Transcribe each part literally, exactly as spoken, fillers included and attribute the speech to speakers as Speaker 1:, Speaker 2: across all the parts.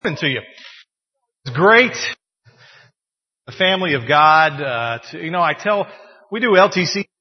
Speaker 1: To you. It's great, the family of God. Uh, to, you know, I tell, we do L T C.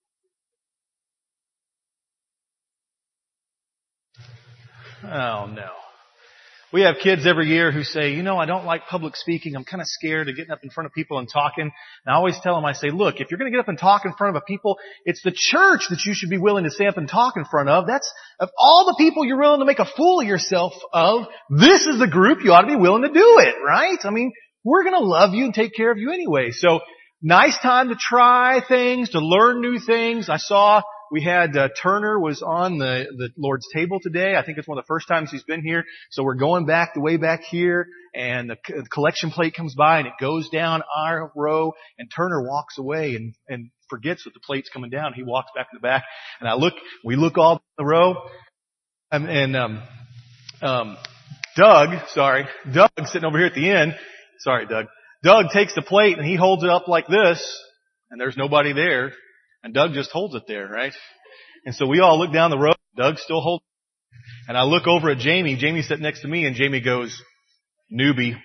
Speaker 1: Oh no. We have kids every year who say, you know, I don't like public speaking. I'm kind of scared of getting up in front of people and talking. And I always tell them, I say, look, if you're going to get up and talk in front of a people, it's the church that you should be willing to stand up and talk in front of. That's, of all the people you're willing to make a fool of yourself of, this is the group you ought to be willing to do it, right? I mean, we're going to love you and take care of you anyway. So, nice time to try things, to learn new things. I saw we had uh, Turner was on the, the Lord's table today. I think it's one of the first times he's been here. So we're going back the way back here, and the, the collection plate comes by and it goes down our row, and Turner walks away and, and forgets that the plate's coming down. He walks back to the back, and I look, we look all the row, and, and um, um, Doug, sorry, Doug sitting over here at the end. Sorry, Doug. Doug takes the plate and he holds it up like this, and there's nobody there. And Doug just holds it there, right? And so we all look down the road. Doug still holds it. And I look over at Jamie. Jamie's sitting next to me, and Jamie goes, newbie.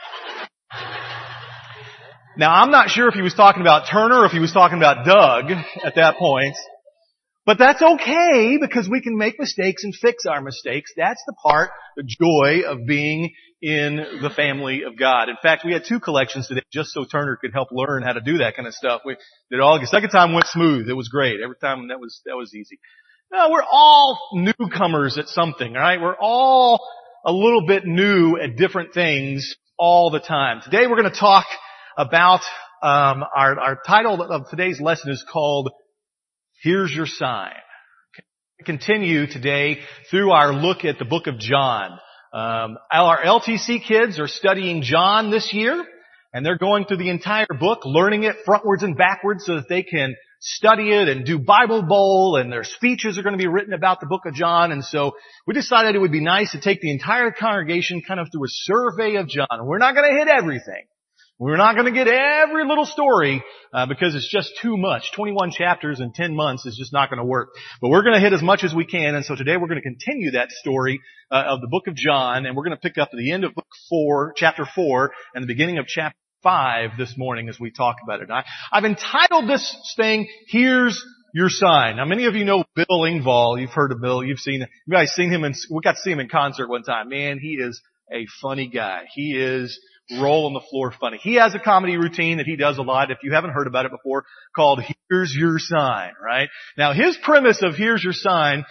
Speaker 1: Now, I'm not sure if he was talking about Turner or if he was talking about Doug at that point. But that's okay, because we can make mistakes and fix our mistakes. That's the part, the joy of being in the family of God. In fact, we had two collections today just so Turner could help learn how to do that kind of stuff. We did all, the second time went smooth. It was great. Every time that was, that was easy. No, we're all newcomers at something, alright? We're all a little bit new at different things all the time. Today we're going to talk about, um, our, our title of today's lesson is called Here's Your Sign. Okay. We continue today through our look at the book of John. Um, our L T C kids are studying John this year, and they're going through the entire book, learning it frontwards and backwards so that they can study it and do Bible Bowl, and their speeches are going to be written about the book of John. And so we decided it would be nice to take the entire congregation kind of through a survey of John. We're not going to hit everything. We're not going to get every little story uh, because it's just too much. twenty-one chapters in ten months is just not going to work. But we're going to hit as much as we can, and so today we're going to continue that story uh, of the book of John, and we're going to pick up at the end of book four, chapter four, and the beginning of chapter five this morning as we talk about it. Now, I've entitled this thing, Here's Your Sign. Now, many of you know Bill Engvall. You've heard of Bill. You've seen, you guys seen him in, we got to see him in concert one time. Man, he is a funny guy. He is roll on the floor funny. He has a comedy routine that he does a lot, if you haven't heard about it before, called Here's Your Sign, right? Now, his premise of Here's Your Sign,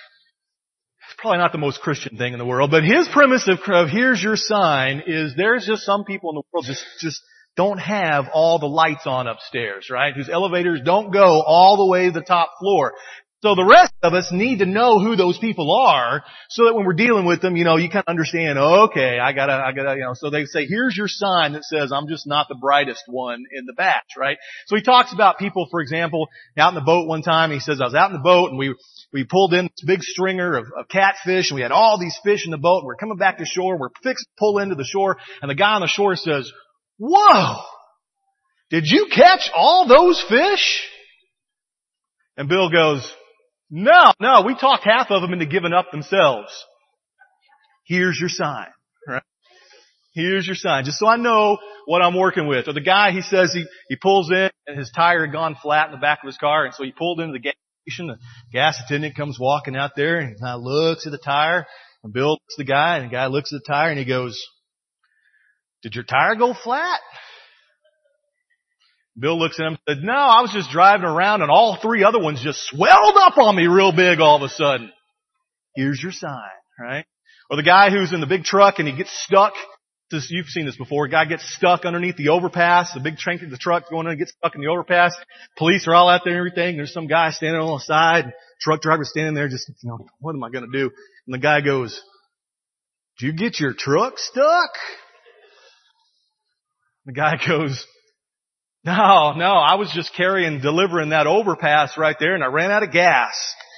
Speaker 1: it's probably not the most Christian thing in the world, but his premise of, of Here's Your Sign is there's just some people in the world just, just don't have all the lights on upstairs, right? Whose elevators don't go all the way to the top floor. So the rest of us need to know who those people are so that when we're dealing with them, you know, you kind of understand, okay, I gotta, I gotta, you know, so they say, here's your sign that says I'm just not the brightest one in the batch, right? So he talks about people, for example, out in the boat one time, he says, I was out in the boat and we, we pulled in this big stringer of, of catfish and we had all these fish in the boat and we're coming back to shore, we're fixed to pull into the shore, and the guy on the shore says, whoa! Did you catch all those fish? And Bill goes, No, no, we talked half of them into giving up themselves. Here's your sign, right? Here's your sign, just so I know what I'm working with. Or the guy, he says he, he pulls in and his tire had gone flat in the back of his car, and so he pulled into the gas station. The gas attendant comes walking out there and kind of looks at the tire, and Bill looks at the guy, and the guy looks at the tire and he goes, did your tire go flat? Bill looks at him and said, no, I was just driving around and all three other ones just swelled up on me real big all of a sudden. Here's your sign, right? Or the guy who's in the big truck and he gets stuck. This, you've seen this before. A guy gets stuck underneath the overpass. The big tank of the truck going in and gets stuck in the overpass. Police are all out there and everything. There's some guy standing on the side. Truck driver standing there just, you know, what am I going to do? And the guy goes, did you get your truck stuck? The guy goes, No, no, I was just carrying, delivering that overpass right there and I ran out of gas.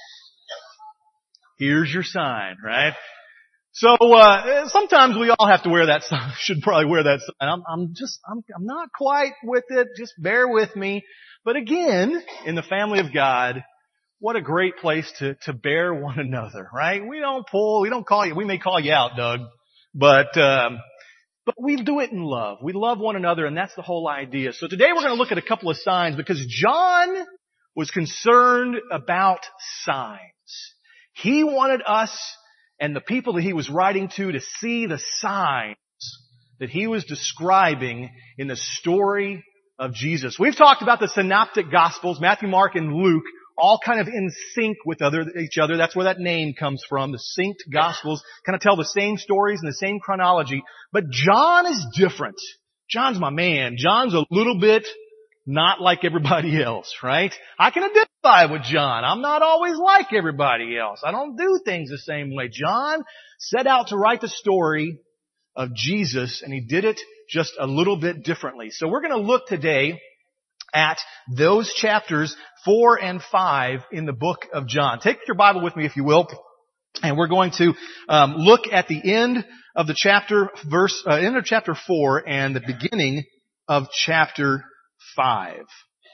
Speaker 1: Here's your sign, right? So, uh, sometimes we all have to wear that sign, should probably wear that sign. I'm, I'm just, I'm, I'm not quite with it, just bear with me. But again, in the family of God, what a great place to, to bear one another, right? We don't pull, we don't call you, we may call you out, Doug, but, um, but we do it in love. We love one another, and that's the whole idea. So today we're going to look at a couple of signs because John was concerned about signs. He wanted us and the people that he was writing to to see the signs that he was describing in the story of Jesus. We've talked about the synoptic gospels, Matthew, Mark, and Luke, all kind of in sync with other, each other. That's where that name comes from. The synced gospels kind of tell the same stories in the same chronology. But John is different. John's my man. John's a little bit not like everybody else, right? I can identify with John. I'm not always like everybody else. I don't do things the same way. John set out to write the story of Jesus, and he did it just a little bit differently. So we're going to look today at those chapters four and five in the book of John. Take your Bible with me, if you will, and we're going to um, look at the end of the chapter, verse uh, end of chapter four, and the beginning of chapter five.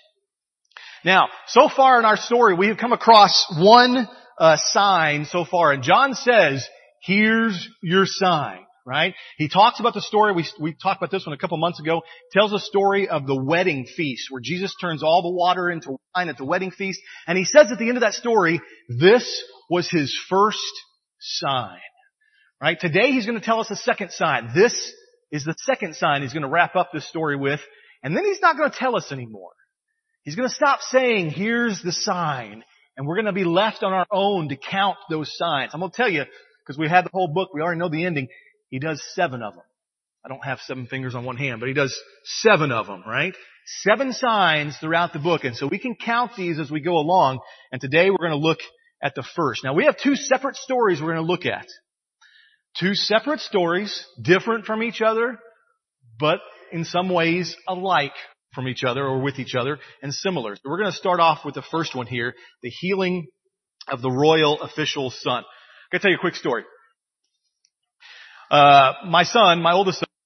Speaker 1: Now, so far in our story, we have come across one uh, sign so far, and John says, "Here's your sign." Right? He talks about the story, we, we talked about this one a couple months ago, tells a story of the wedding feast where Jesus turns all the water into wine at the wedding feast. And he says at the end of that story, this was his first sign. Right? Today he's going to tell us a second sign. This is the second sign he's going to wrap up this story with. And then he's not going to tell us anymore. He's going to stop saying, here's the sign. And we're going to be left on our own to count those signs. I'm going to tell you, because we had the whole book, we already know the ending. He does seven of them. I don't have seven fingers on one hand, but he does seven of them, right? Seven signs throughout the book. And so we can count these as we go along. And today we're going to look at the first. Now we have two separate stories we're going to look at. Two separate stories, different from each other, but in some ways alike from each other or with each other and similar. So we're going to start off with the first one here, the healing of the royal official's son. I'm going to tell you a quick story. Uh, my son, my oldest son,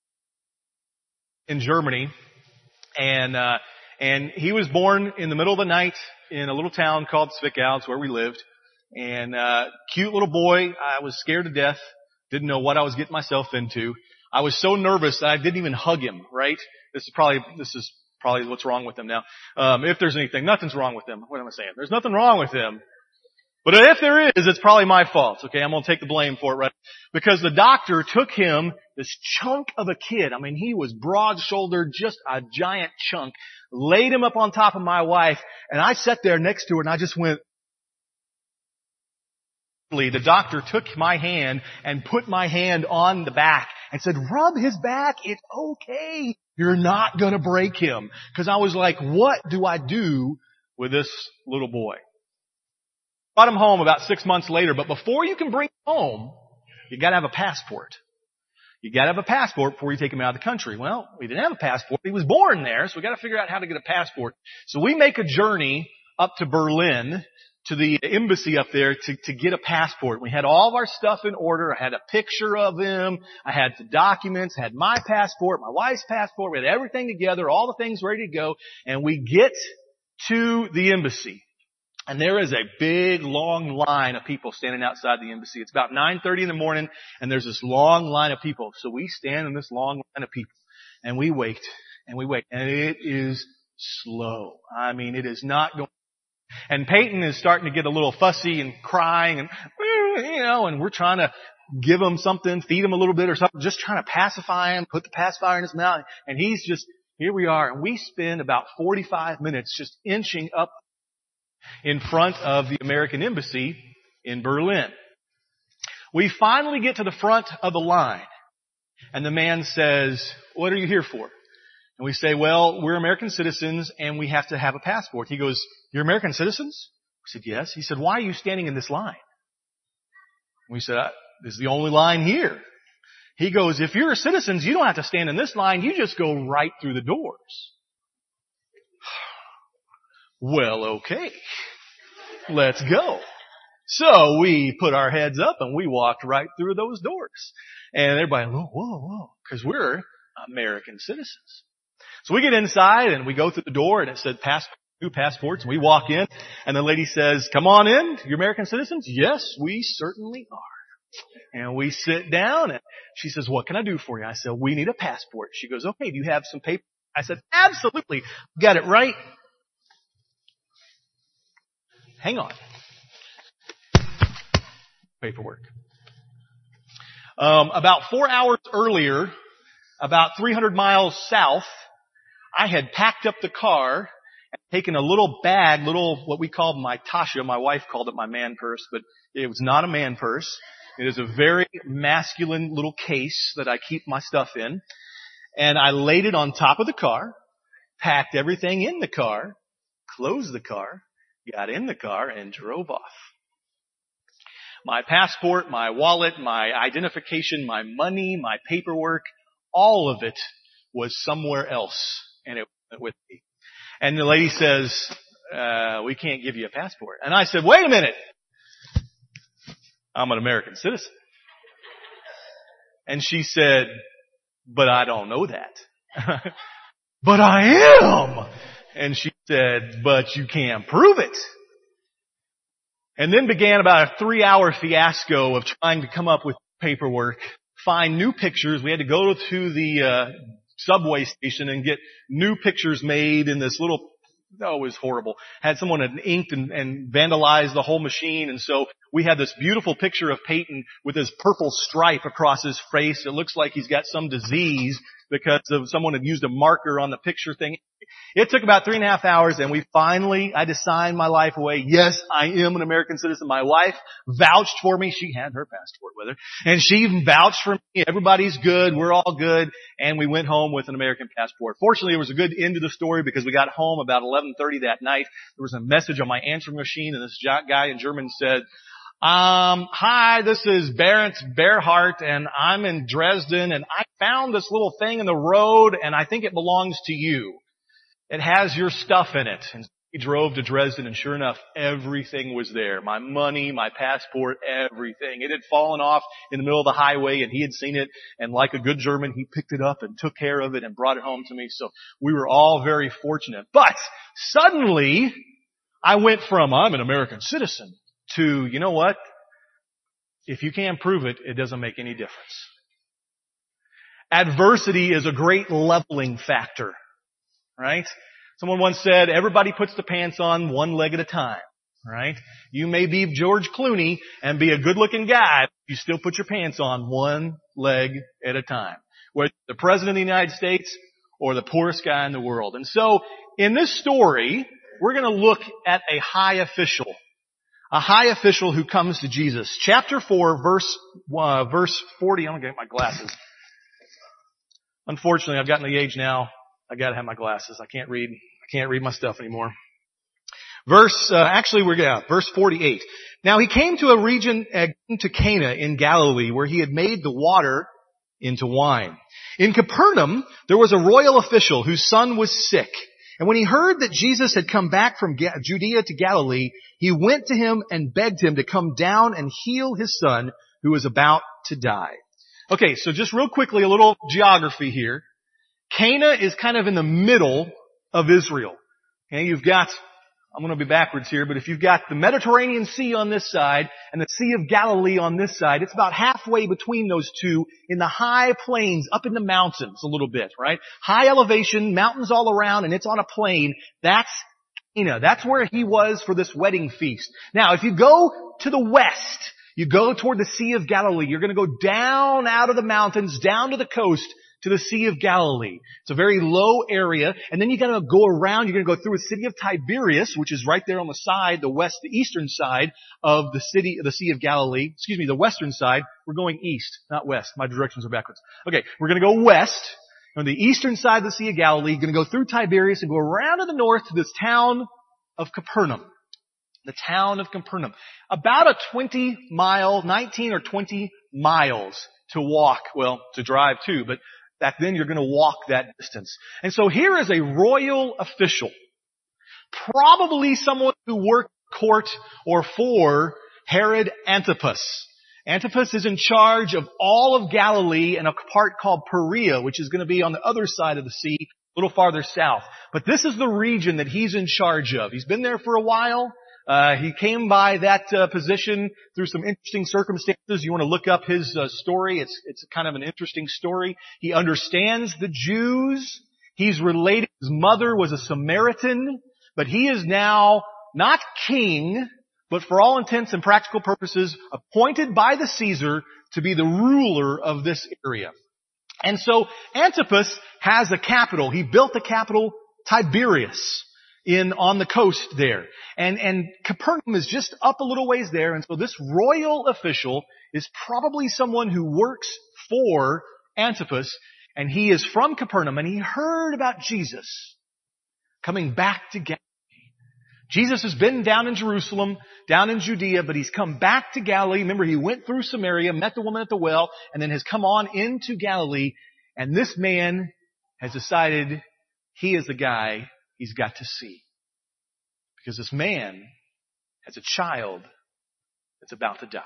Speaker 1: in Germany, and, uh, and he was born in the middle of the night in a little town called Zwickau. It's where we lived. And, uh, cute little boy. I was scared to death. Didn't know what I was getting myself into. I was so nervous that I didn't even hug him, right? This is probably, this is probably what's wrong with him now. Um, if there's anything, nothing's wrong with him. What am I saying? There's nothing wrong with him. But if there is, it's probably my fault, okay? I'm going to take the blame for it, right? Because the doctor took him, this chunk of a kid, I mean, he was broad-shouldered, just a giant chunk, laid him up on top of my wife, and I sat there next to her and I just went, the doctor took my hand and put my hand on the back and said, rub his back, it's okay. You're not going to break him. Because I was like, what do I do with this little boy? Brought him home about six months later, but before you can bring him home, you gotta have a passport. You gotta have a passport before you take him out of the country. Well, we didn't have a passport. He was born there, so we gotta figure out how to get a passport. So we make a journey up to Berlin, to the embassy up there to, to get a passport. We had all of our stuff in order. I had a picture of him. I had the documents, I had my passport, my wife's passport. We had everything together, all the things ready to go, and we get to the embassy. And there is a big, long line of people standing outside the embassy. It's about nine thirty in the morning, and there's this long line of people. So we stand in this long line of people, and we wait, and we wait. And it is slow. I mean, it is not going. And Peyton is starting to get a little fussy and crying, and, you know, and we're trying to give him something, feed him a little bit or something, just trying to pacify him, put the pacifier in his mouth. And he's just, here we are, and we spend about forty-five minutes just inching up in front of the American embassy in Berlin. We finally get to the front of the line, and the man says, what are you here for? And we say, well, we're American citizens, and we have to have a passport. He goes, you're American citizens? We said, yes. He said, why are you standing in this line? And we said, this is the only line here. He goes, if you're citizens, you don't have to stand in this line. You just go right through the doors. Well, okay. Let's go. So we put our heads up and we walked right through those doors. And everybody, whoa, whoa, whoa, because we're American citizens. So we get inside and we go through the door and it said passport, new passports. And we walk in and the lady says, come on in. You're American citizens? Yes, we certainly are. And we sit down and she says, what can I do for you? I said, we need a passport. She goes, okay, do you have some paper? I said, absolutely. Got it right. Hang on. Paperwork. Um, about four hours earlier, about three hundred miles south, I had packed up the car and taken a little bag, little, what we called my Tasha. My wife called it my man purse, but it was not a man purse. It is a very masculine little case that I keep my stuff in. And I laid it on top of the car, packed everything in the car, closed the car, got in the car, and drove off. My passport, my wallet, my identification, my money, my paperwork, all of it was somewhere else, and it went with me. And the lady says, uh, we can't give you a passport. And I said, wait a minute. I'm an American citizen. And she said, but I don't know that. But I am. And she said, but you can't prove it. And then began about a three hour fiasco of trying to come up with paperwork, find new pictures. We had to go to the uh, subway station and get new pictures made in this little, oh, it was horrible. Had someone had inked and, and vandalized the whole machine. And so we had this beautiful picture of Peyton with his purple stripe across his face. It looks like he's got some disease because of someone had used a marker on the picture thing. It took about three and a half hours, and we finally, I had to sign my life away. Yes, I am an American citizen. My wife vouched for me. She had her passport with her. And she even vouched for me. Everybody's good. We're all good. And we went home with an American passport. Fortunately, it was a good end to the story because we got home about eleven thirty that night. There was a message on my answering machine, and this guy in German said, Um, hi, this is Barents Bearhart, and I'm in Dresden, and I found this little thing in the road, and I think it belongs to you. It has your stuff in it. And he drove to Dresden, and sure enough, everything was there. My money, my passport, everything. It had fallen off in the middle of the highway, and he had seen it, and like a good German, he picked it up and took care of it and brought it home to me. So we were all very fortunate. But suddenly, I went from, I'm an American citizen, to, you know what? If you can't prove it, it doesn't make any difference. Adversity is a great leveling factor, right? Someone once said, everybody puts the pants on one leg at a time, right? You may be George Clooney and be a good-looking guy, but you still put your pants on one leg at a time. Whether the President of the United States or the poorest guy in the world. And so, in this story, we're going to look at a high official. A high official who comes to Jesus. Chapter four, verse, uh, verse forty. I'm gonna get my glasses. Unfortunately, I've gotten to the age now, I gotta have my glasses. I can't read, I can't read my stuff anymore. Verse, uh, actually we're, yeah, verse forty-eight. Now he came to a region, uh, to Cana in Galilee, where he had made the water into wine. In Capernaum, there was a royal official whose son was sick. And when he heard that Jesus had come back from Judea to Galilee, he went to him and begged him to come down and heal his son who was about to die. Okay, so just real quickly, a little geography here. Cana is kind of in the middle of Israel. Okay, you've got, I'm going to be backwards here, but if you've got the Mediterranean Sea on this side and the Sea of Galilee on this side, it's about halfway between those two in the high plains, up in the mountains a little bit, right? High elevation, mountains all around, and it's on a plain. That's Cana. That's where he was for this wedding feast. Now, if you go to the west, you go toward the Sea of Galilee, you're going to go down out of the mountains, down to the coast, to the Sea of Galilee. It's a very low area, and then you gotta go around, you're gonna go through a city of Tiberias, which is right there on the side, the west, the eastern side of the city, the Sea of Galilee. Excuse me, the western side. We're going east, not west. My directions are backwards. Okay, we're gonna go west. On the eastern side of the Sea of Galilee, you're gonna go through Tiberias and go around to the north to this town of Capernaum. The town of Capernaum. About a twenty mile, nineteen or twenty miles to walk, well, to drive too, but back then you're going to walk that distance. And so here is a royal official. Probably someone who worked court or for Herod Antipas. Antipas is in charge of all of Galilee and a part called Perea, which is going to be on the other side of the sea, a little farther south. But this is the region that he's in charge of. He's been there for a while. Uh, he came by that uh, position through some interesting circumstances. You want to look up his uh, story. It's, it's kind of an interesting story. He understands the Jews. He's related. His mother was a Samaritan, but he is now not king, but for all intents and practical purposes, appointed by the Caesar to be the ruler of this area. And so Antipas has a capital. He built the capital Tiberias in on the coast there. And, and Capernaum is just up a little ways there. And so this royal official is probably someone who works for Antipas. And he is from Capernaum. And he heard about Jesus coming back to Galilee. Jesus has been down in Jerusalem, down in Judea, but he's come back to Galilee. Remember, he went through Samaria, met the woman at the well, and then has come on into Galilee. And this man has decided he is the guy he's got to see. Because this man has a child that's about to die.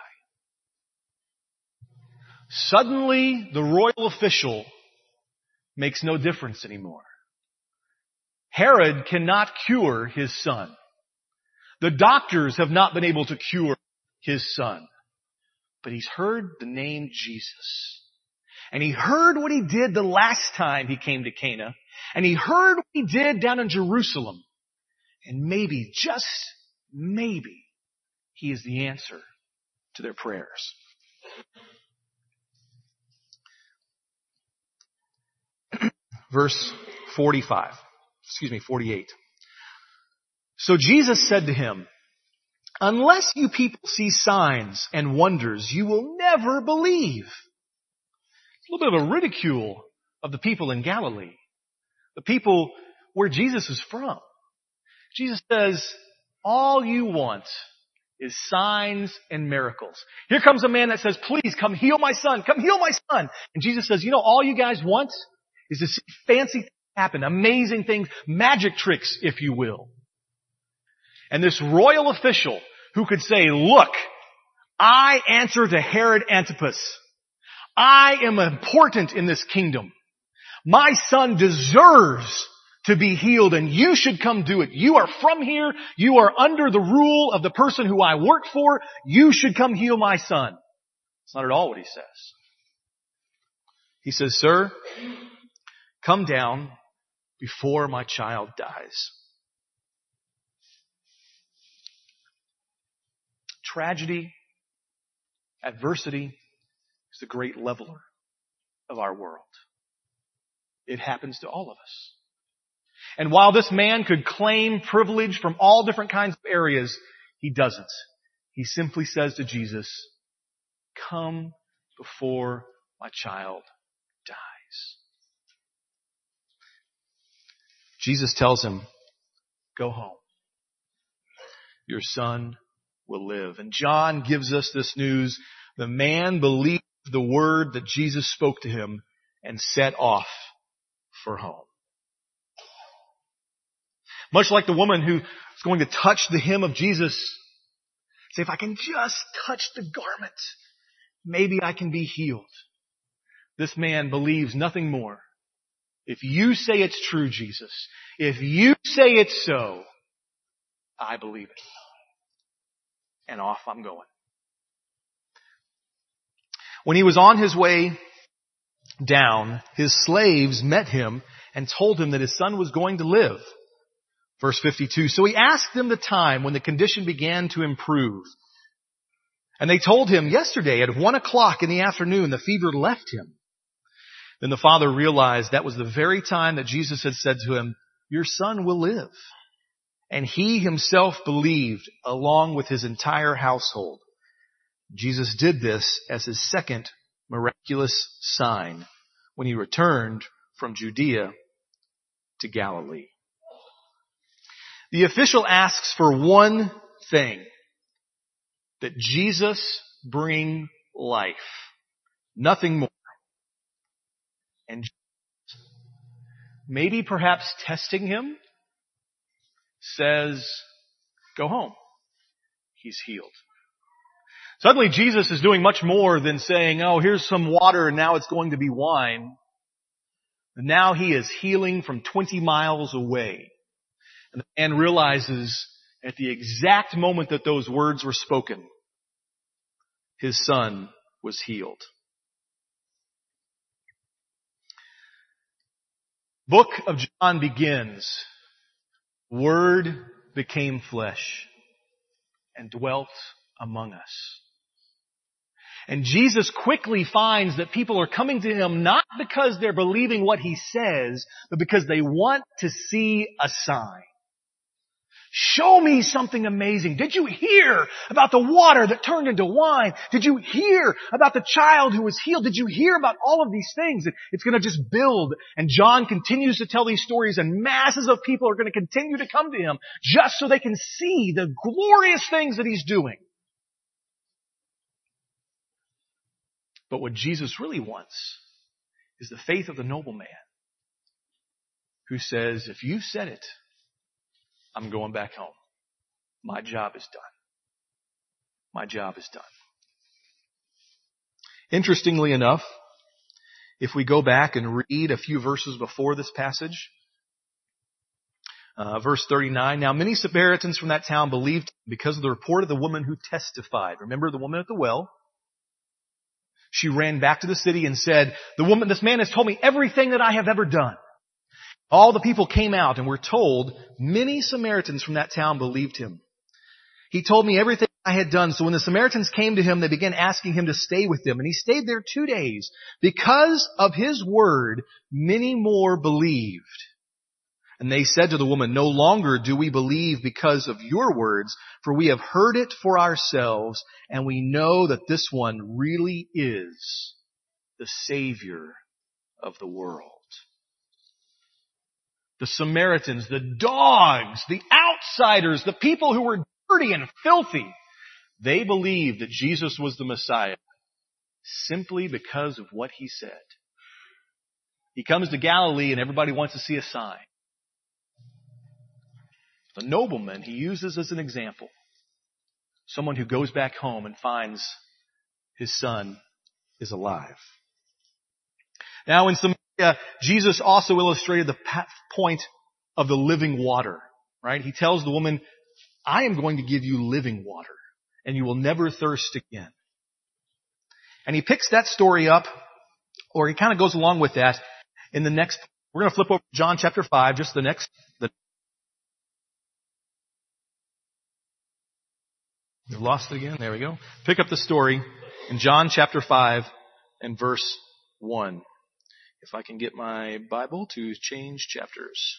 Speaker 1: Suddenly, the royal official makes no difference anymore. Herod cannot cure his son. The doctors have not been able to cure his son. But he's heard the name Jesus. And he heard what he did the last time he came to Cana. And he heard what he did down in Jerusalem. And maybe, just maybe, he is the answer to their prayers. Verse forty-five. Excuse me, forty-eight. So Jesus said to him, unless you people see signs and wonders, you will never believe. It's a little bit of a ridicule of the people in Galilee. The people where Jesus is from. Jesus says, all you want is signs and miracles. Here comes a man that says, please come heal my son. Come heal my son. And Jesus says, you know, all you guys want is to see fancy things happen, amazing things, magic tricks, if you will. And this royal official who could say, look, I answer to Herod Antipas. I am important in this kingdom. My son deserves to be healed and you should come do it. You are from here. You are under the rule of the person who I work for. You should come heal my son. It's not at all what he says. He says, sir, come down before my child dies. Tragedy, adversity is the great leveler of our world. It happens to all of us. And while this man could claim privilege from all different kinds of areas, he doesn't. He simply says to Jesus, come before my child dies. Jesus tells him, go home. Your son will live. And John gives us this news. The man believed the word that Jesus spoke to him and set off for home. Much like the woman who is going to touch the hem of Jesus. Say, if I can just touch the garment, maybe I can be healed. This man believes nothing more. If you say it's true, Jesus, if you say it's so, I believe it. And off I'm going. When he was on his way down, his slaves met him and told him that his son was going to live. Verse fifty-two, so he asked them the time when the condition began to improve. And they told him, yesterday at one o'clock in the afternoon, the fever left him. Then the father realized that was the very time that Jesus had said to him, your son will live. And he himself believed along with his entire household. Jesus did this as his second miraculous sign when he returned from Judea to Galilee. The official asks for one thing, that Jesus bring life, nothing more. And maybe perhaps testing him, says, go home. He's healed. Suddenly Jesus is doing much more than saying, oh, here's some water and now it's going to be wine. And now he is healing from twenty miles away. And the man realizes At the exact moment that those words were spoken, his son was healed. Book of John begins, Word became flesh and dwelt among us. And Jesus quickly finds that people are coming to him not because they're believing what he says, but because they want to see a sign. Show me something amazing. Did you hear about the water that turned into wine? Did you hear about the child who was healed? Did you hear about all of these things? It's going to just build. And John continues to tell these stories, and masses of people are going to continue to come to him just so they can see the glorious things that he's doing. But what Jesus really wants is the faith of the nobleman who says, if you said it, I'm going back home. My job is done. My job is done. Interestingly enough, if we go back and read a few verses before this passage, uh, verse thirty-nine, now many Samaritans from that town believed because of the report of the woman who testified. Remember the woman at the well? She ran back to the city and said, the woman, this man has told me everything that I have ever done. All the people came out and were told many Samaritans from that town believed him. He told me everything I had done. So when the Samaritans came to him, they began asking him to stay with them. And he stayed there two days. Because of his word, many more believed. And they said to the woman, no longer do we believe because of your words, for we have heard it for ourselves, and we know that this one really is the Savior of the world. The Samaritans, the dogs, the outsiders, the people who were dirty and filthy, they believed that Jesus was the Messiah simply because of what he said. He comes to Galilee and everybody wants to see a sign. The nobleman he uses as an example, someone who goes back home and finds his son is alive. Now in Samaria, Jesus also illustrated the point of the living water, right? He tells the woman, I am going to give you living water and you will never thirst again. And he picks that story up, or he kind of goes along with that in the next, we're going to flip over to John chapter five, just the next, the, you lost it again? There we go. Pick up the story in John chapter five and verse one. If I can get my Bible to change chapters.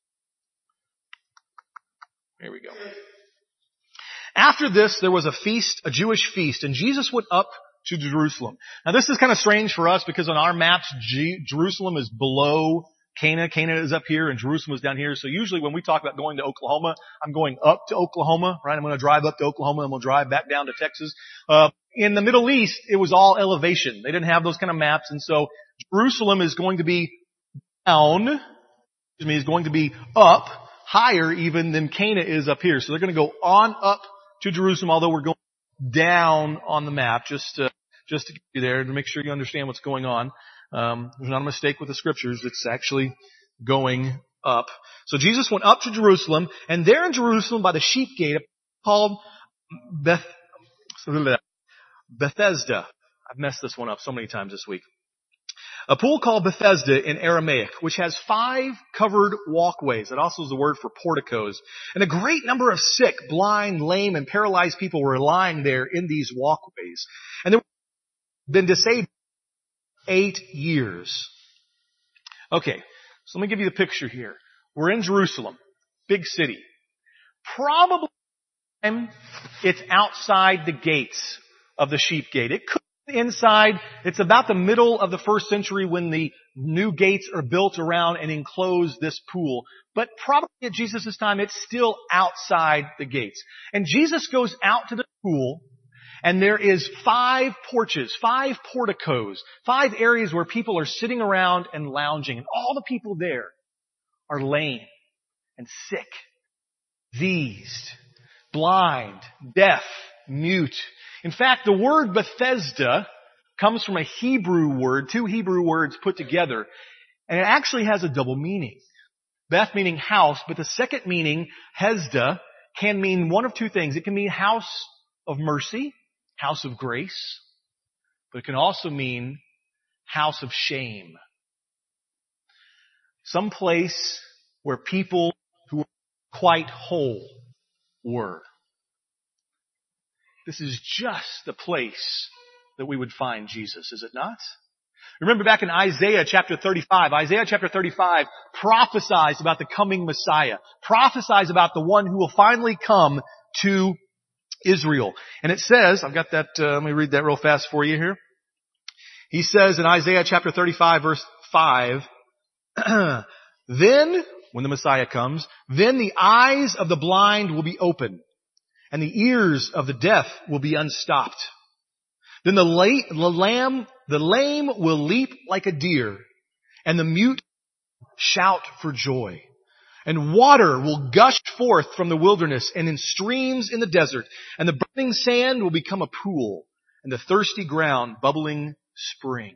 Speaker 1: Here we go. After this, there was a feast, a Jewish feast, and Jesus went up to Jerusalem. Now this is kind of strange for us because on our maps, G- Jerusalem is below Cana. Cana is up here and Jerusalem is down here. So usually when we talk about going to Oklahoma, I'm going up to Oklahoma, right? I'm going to drive up to Oklahoma and we'll drive back down to Texas. Uh, in the Middle East, it was all elevation. They didn't have those kind of maps, and so Jerusalem is going to be down, excuse me, is going to be up, higher even than Cana is up here. So they're going to go on up to Jerusalem, although we're going down on the map, just to, just to get you there to make sure you understand what's going on. Um, there's not a mistake with the scriptures. It's actually going up. So Jesus went up to Jerusalem, and there in Jerusalem by the sheep gate called Beth, Bethesda. I've messed this one up so many times this week. A pool called Bethesda in Aramaic, which has five covered walkways. That also is the word for porticos. And a great number of sick, blind, lame, and paralyzed people were lying there in these walkways. And they were been disabled eight years. Okay, so let me give you the picture here. We're in Jerusalem, big city. Probably it's outside the gates of the sheep gate. It could inside. It's about the middle of the first century when the new gates are built around and enclose this pool. But probably at Jesus' time, it's still outside the gates. And Jesus goes out to the pool, and there is five porches, five porticos, five areas where people are sitting around and lounging. And all the people there are lame and sick, diseased, blind, deaf, mute. In fact, the word Bethesda comes from a Hebrew word, two Hebrew words put together, and it actually has a double meaning. Beth meaning house, but the second meaning, Hesda, can mean one of two things. It can mean house of mercy, house of grace, but it can also mean house of shame. Some place where people who are quite whole were. This is just the place that we would find Jesus, is it not? Remember back in Isaiah chapter thirty-five, Isaiah chapter thirty-five prophesies about the coming Messiah, prophesies about the one who will finally come to Israel. And it says, I've got that, uh, let me read that real fast for you here. He says in Isaiah chapter thirty-five verse five, then, when the Messiah comes, then the eyes of the blind will be open, and the ears of the deaf will be unstopped. Then the, la- the lamb, the lame will leap like a deer, and the mute shout for joy. And water will gush forth from the wilderness and in streams in the desert, and the burning sand will become a pool, and the thirsty ground bubbling springs.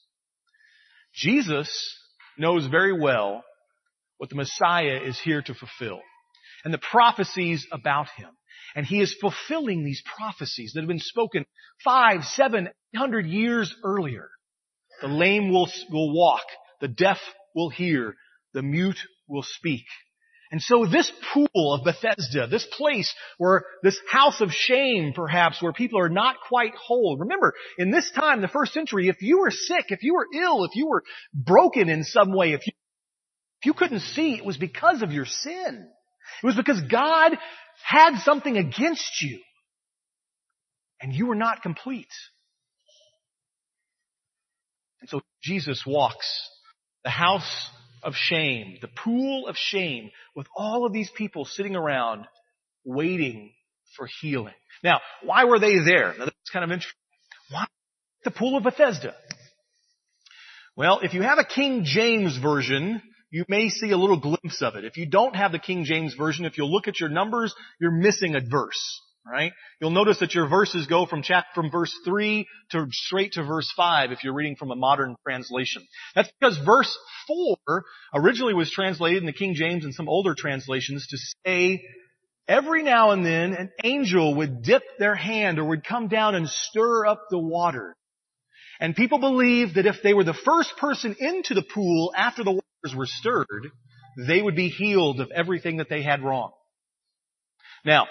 Speaker 1: Jesus knows very well what the Messiah is here to fulfill, and the prophecies about him. And he is fulfilling these prophecies that have been spoken five, seven, eight hundred years earlier. The lame will, will walk. The deaf will hear. The mute will speak. And so this pool of Bethesda, this place where, this house of shame perhaps, where people are not quite whole. Remember, in this time, the first century, if you were sick, if you were ill, if you were broken in some way, if you, if you couldn't see, it was because of your sin. It was because God had something against you, and you were not complete. And so Jesus walks the house of shame, the pool of shame, with all of these people sitting around waiting for healing. Now, why were they there? Now, that's kind of interesting. Why the pool of Bethesda? Well, if you have a King James version, you may see a little glimpse of it. If you don't have the King James version, if you'll look at your numbers, you're missing a verse, right? You'll notice that your verses go from chap- from verse three to straight to verse five if you're reading from a modern translation. That's because verse four originally was translated in the King James and some older translations to say, every now and then an angel would dip their hand or would come down and stir up the water. And people believed that if they were the first person into the pool after the waters were stirred, they would be healed of everything that they had wrong. Now,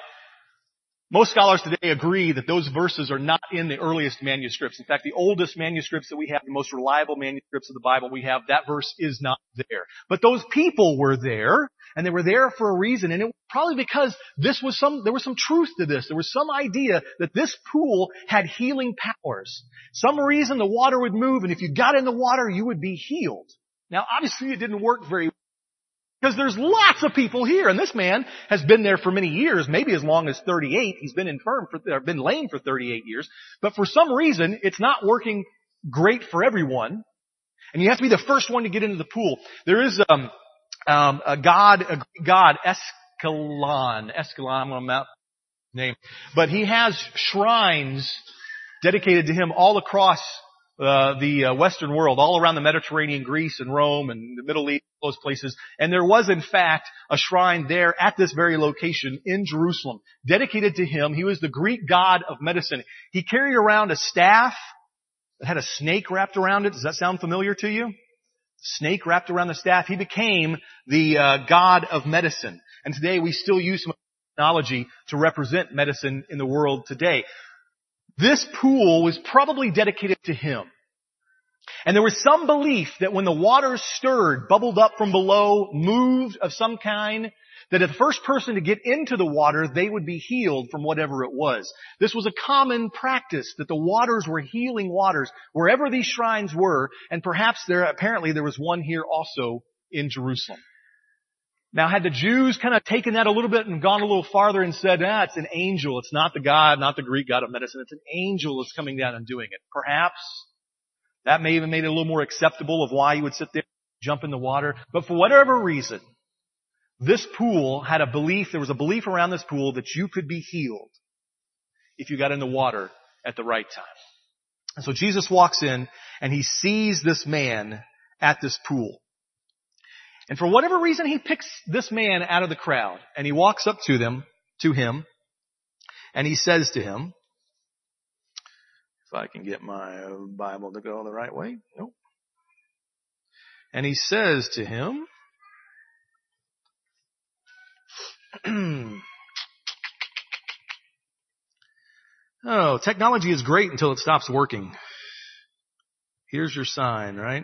Speaker 1: most scholars today agree that those verses are not in the earliest manuscripts. In fact, the oldest manuscripts that we have, the most reliable manuscripts of the Bible we have, that verse is not there. But those people were there, and they were there for a reason, and it was probably because this was some, there was some truth to this. There was some idea that this pool had healing powers. Some reason the water would move, and if you got in the water, you would be healed. Now, obviously it didn't work very well, because there's lots of people here, and this man has been there for many years, maybe as long as thirty-eight. He's been infirm for, or been lame for thirty-eight years. But for some reason, it's not working great for everyone. And you have to be the first one to get into the pool. There is um, um, a god, a Greek god, Escalon. Escalon, I'm going to mount his name. But he has shrines dedicated to him all across Uh, the uh, Western world, all around the Mediterranean, Greece and Rome and the Middle East, those places. And there was, in fact, a shrine there at this very location in Jerusalem, dedicated to him. He was the Greek god of medicine. He carried around a staff that had a snake wrapped around it. Does that sound familiar to you? Snake wrapped around the staff. He became the uh, god of medicine. And today we still use some technology to represent medicine in the world today. This pool was probably dedicated to him. And there was some belief that when the waters stirred, bubbled up from below, moved of some kind, that if the first person to get into the water, they would be healed from whatever it was. This was a common practice, that the waters were healing waters wherever these shrines were, and perhaps there, apparently there was one here also in Jerusalem. Now, had the Jews kind of taken that a little bit and gone a little farther and said, ah, it's an angel, it's not the God, not the Greek god of medicine, it's an angel that's coming down and doing it. Perhaps that may have made it a little more acceptable of why you would sit there and jump in the water. But for whatever reason, this pool had a belief, there was a belief around this pool that you could be healed if you got in the water at the right time. And so Jesus walks in and he sees this man at this pool. And for whatever reason, he picks this man out of the crowd and he walks up to them to him, and he says to him, if I can get my Bible to go the right way. Nope. And he says to him, oh, technology is great until it stops working. Here's your sign, right?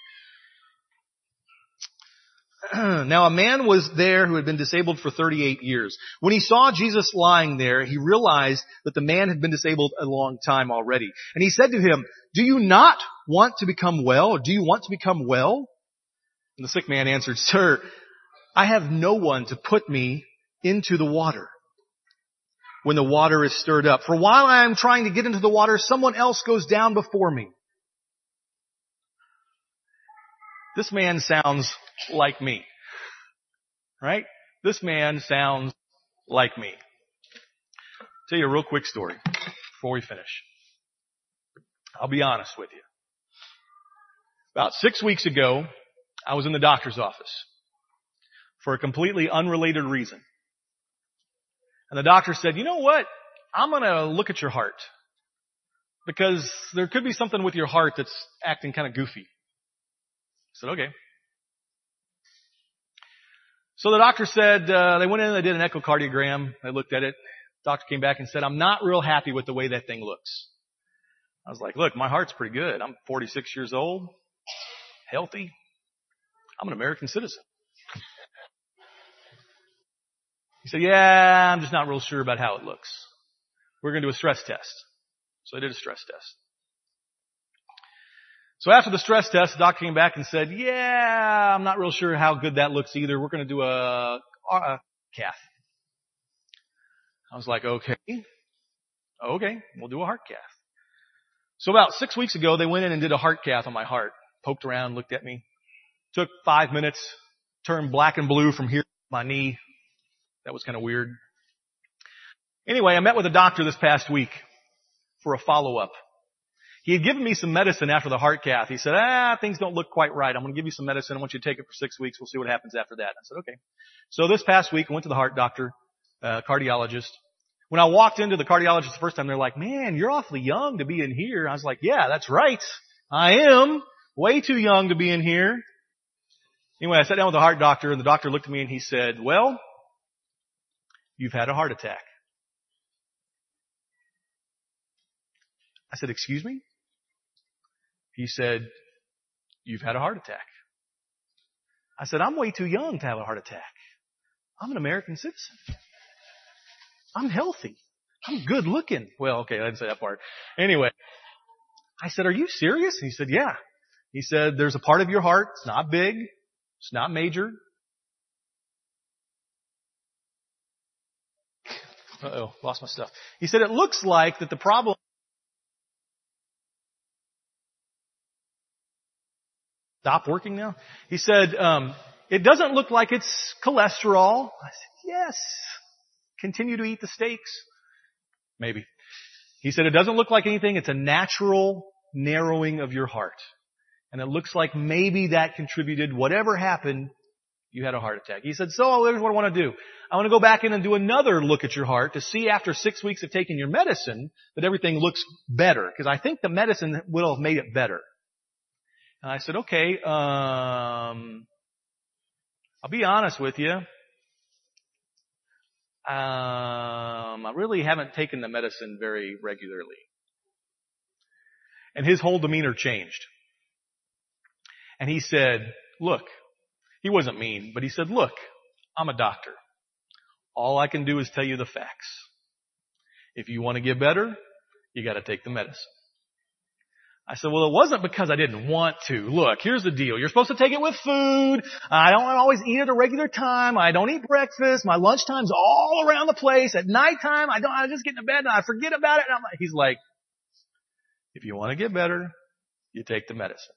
Speaker 1: Now a man was there who had been disabled for thirty-eight years. When he saw Jesus lying there, he realized that the man had been disabled a long time already. And he said to him, do you not want to become well? Or do you want to become well? And the sick man answered, sir, I have no one to put me into the water when the water is stirred up. For while I am trying to get into the water, someone else goes down before me. This man sounds like me. Right? This man sounds like me. I'll tell you a real quick story before we finish. I'll be honest with you. About six weeks ago, I was in the doctor's office for a completely unrelated reason. And the doctor said, you know what? I'm going to look at your heart because there could be something with your heart that's acting kind of goofy. I said, okay. So the doctor said, uh, they went in and they did an echocardiogram. They looked at it. The doctor came back and said, I'm not real happy with the way that thing looks. I was like, look, my heart's pretty good. I'm forty-six years old, healthy. I'm an American citizen. He said, yeah, I'm just not real sure about how it looks. We're going to do a stress test. So I did a stress test. So after the stress test, the doctor came back and said, yeah, I'm not real sure how good that looks either. We're going to do a, a cath. I was like, okay. Okay, we'll do a heart cath. So about six weeks ago, they went in and did a heart cath on my heart. Poked around, looked at me. Took five minutes, turned black and blue from here to my knee. That was kind of weird. Anyway, I met with a doctor this past week for a follow-up. He had given me some medicine after the heart cath. He said, ah, things don't look quite right. I'm going to give you some medicine. I want you to take it for six weeks. We'll see what happens after that. I said, okay. So this past week, I went to the heart doctor, uh, cardiologist. When I walked into the cardiologist the first time, they're like, man, you're awfully young to be in here. I was like, yeah, that's right. I am way too young to be in here. Anyway, I sat down with the heart doctor, and the doctor looked at me and he said, well, you've had a heart attack. I said, excuse me? He said, you've had a heart attack. I said, I'm way too young to have a heart attack. I'm an American citizen. I'm healthy. I'm good looking. Well, okay, I didn't say that part. Anyway, I said, are you serious? And he said, yeah. He said, there's a part of your heart. It's not big. It's not major. Uh-oh, lost my stuff. He said, it looks like that the problem Stop working now? He said, um, it doesn't look like it's cholesterol. I said, yes. Continue to eat the steaks. Maybe. He said, it doesn't look like anything. It's a natural narrowing of your heart. And it looks like maybe that contributed. Whatever happened, you had a heart attack. He said, so here's what I want to do. I want to go back in and do another look at your heart to see after six weeks of taking your medicine that everything looks better. Because I think the medicine will have made it better. And I said, okay, um, I'll be honest with you. Um, I really haven't taken the medicine very regularly. And his whole demeanor changed. And he said, look, he wasn't mean, but he said, look, I'm a doctor. All I can do is tell you the facts. If you want to get better, you got to take the medicine. I said, well, it wasn't because I didn't want to. Look, here's the deal. You're supposed to take it with food. I don't always eat at a regular time. I don't eat breakfast. My lunchtime's all around the place. At nighttime, I don't, I just get into bed and I forget about it. And I'm like, he's like, if you want to get better, you take the medicine.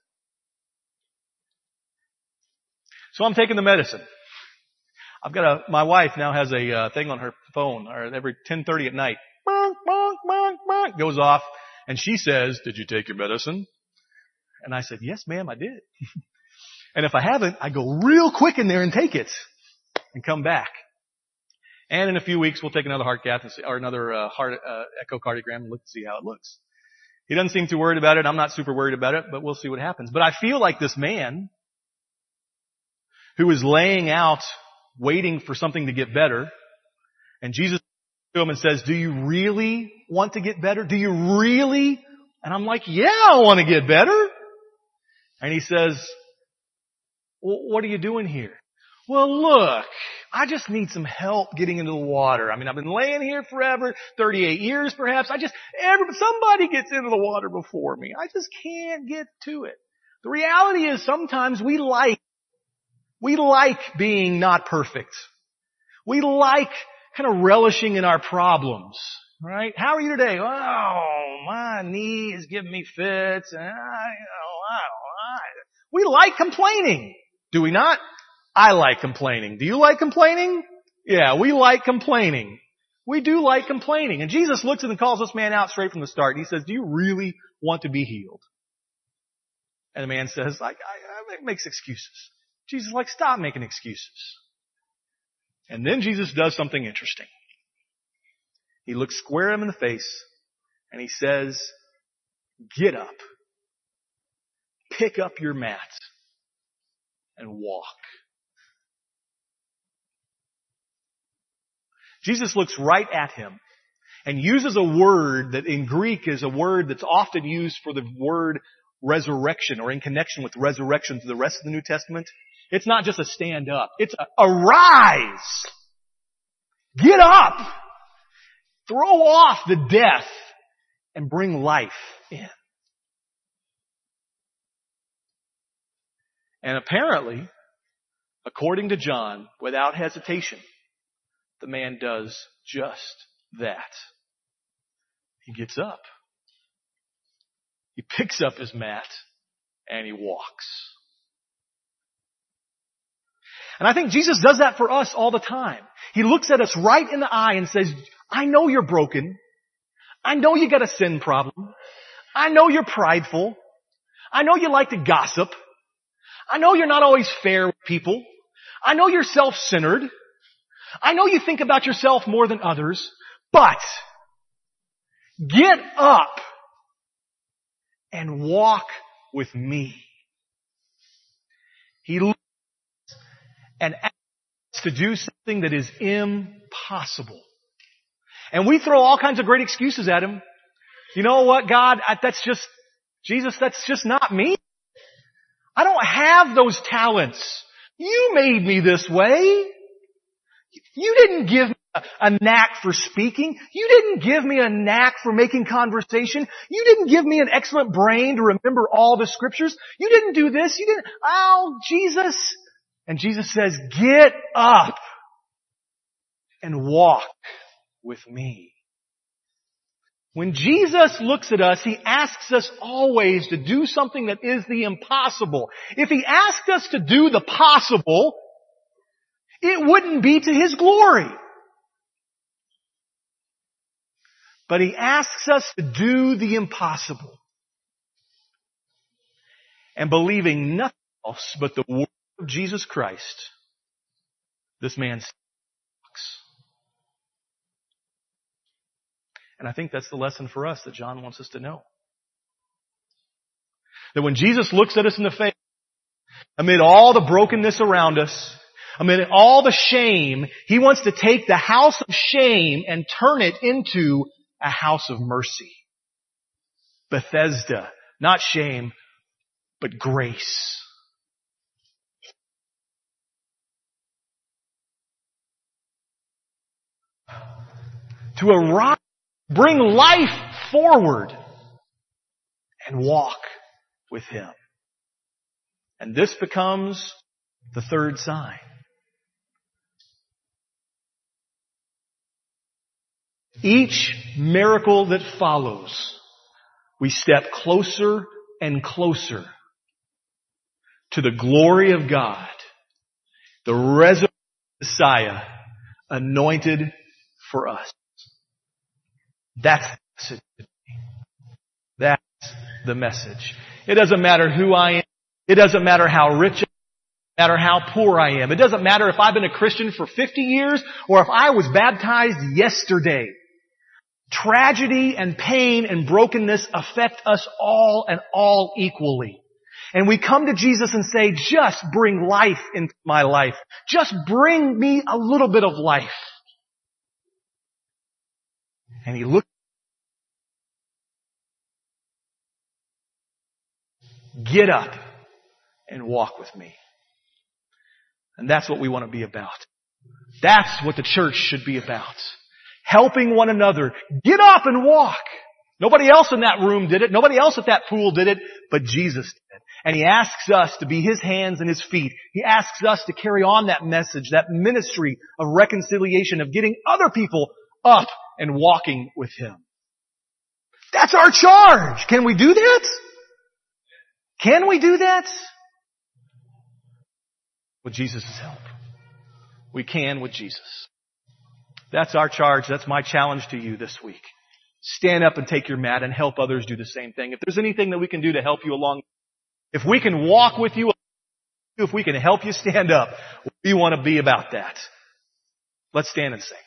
Speaker 1: So I'm taking the medicine. I've got a, my wife now has a uh, thing on her phone, or every ten thirty at night, bonk, bonk, bonk, bonk, goes off. And she says, did you take your medicine? And I said, yes, ma'am, I did. And if I haven't, I go real quick in there and take it and come back. And in a few weeks, we'll take another heart cath and see, or another uh, heart uh, echocardiogram and look to see how it looks. He doesn't seem too worried about it. I'm not super worried about it, but we'll see what happens. But I feel like this man who is laying out, waiting for something to get better, and Jesus to him and says, do you really want to get better? Do you really? And I'm like, yeah, I want to get better. And he says, well, what are you doing here? Well, look, I just need some help getting into the water. I mean, I've been laying here forever, thirty-eight years perhaps. I just, every, somebody gets into the water before me. I just can't get to it. The reality is sometimes we like, we like being not perfect. We like kind of relishing in our problems, right? How are you today? Oh, my knee is giving me fits. And I, you know, I don't, I, we like complaining, do we not? I like complaining. Do you like complaining? Yeah, we like complaining. We do like complaining. And Jesus looks at and calls this man out straight from the start. And he says, do you really want to be healed? And the man says, like, I, I makes excuses. Jesus is like, stop making excuses. And then Jesus does something interesting. He looks square him in the face and he says, get up, pick up your mat and walk. Jesus looks right at him and uses a word that in Greek is a word that's often used for the word resurrection or in connection with resurrection to the rest of the New Testament. It's not just a stand up. It's a arise. Get up. Throw off the death and bring life in. And apparently, according to John, without hesitation, the man does just that. He gets up. He picks up his mat and he walks. And I think Jesus does that for us all the time. He looks at us right in the eye and says, I know you're broken. I know you got a sin problem. I know you're prideful. I know you like to gossip. I know you're not always fair with people. I know you're self-centered. I know you think about yourself more than others, but get up and walk with me. He looks and asks to do something that is impossible. And we throw all kinds of great excuses at him. You know what, God, I, that's just, Jesus, that's just not me. I don't have those talents. You made me this way. You didn't give me a, a knack for speaking. You didn't give me a knack for making conversation. You didn't give me an excellent brain to remember all the scriptures. You didn't do this. You didn't. Oh, Jesus. And Jesus says, get up and walk with me. When Jesus looks at us, He asks us always to do something that is the impossible. If He asked us to do the possible, it wouldn't be to His glory. But He asks us to do the impossible. And believing nothing else but the word of Jesus Christ, this man walks. And I think that's the lesson for us that John wants us to know. That when Jesus looks at us in the face, amid all the brokenness around us, amid all the shame, He wants to take the house of shame and turn it into a house of mercy. Bethesda, not shame, but grace. To arise, bring life forward, and walk with Him. And this becomes the third sign. Each miracle that follows, we step closer and closer to the glory of God, the resurrected Messiah, anointed for us. That's the message. That's the message. It doesn't matter who I am. It doesn't matter how rich I am. No matter how poor I am. It doesn't matter if I've been a Christian for fifty years or if I was baptized yesterday. Tragedy and pain and brokenness affect us all and all equally. And we come to Jesus and say, just bring life into my life. Just bring me a little bit of life. And He looks. Get up and walk with me. And that's what we want to be about. That's what the church should be about. Helping one another. Get up and walk. Nobody else in that room did it. Nobody else at that pool did it, but Jesus did. And He asks us to be His hands and His feet. He asks us to carry on that message, that ministry of reconciliation, of getting other people up and walking with Him. That's our charge. Can we do that? Can we do that? With Jesus' help. We can with Jesus. That's our charge. That's my challenge to you this week. Stand up and take your mat and help others do the same thing. If there's anything that we can do to help you along, if we can walk with you, if we can help you stand up, we want to be about that. Let's stand and sing.